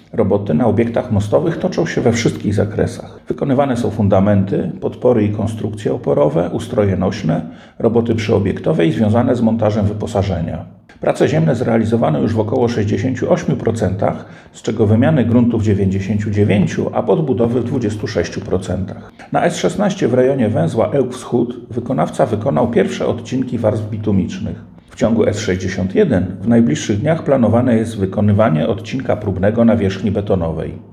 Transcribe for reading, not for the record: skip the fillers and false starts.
Roboty na obiektach mostowych toczą się we wszystkich zakresach. Wykonywane są fundamenty, podpory i konstrukcje oporowe, ustroje nośne, roboty przyobiektowe i związane z montażem wyposażenia. Prace ziemne zrealizowano już w około 68%, z czego wymiany gruntów w 99%, a podbudowy w 26%. Na S16 w rejonie węzła Ełk Wschód wykonawca wykonał pierwsze odcinki warstw bitumicznych. W ciągu S61 w najbliższych dniach planowane jest wykonywanie odcinka próbnego nawierzchni betonowej.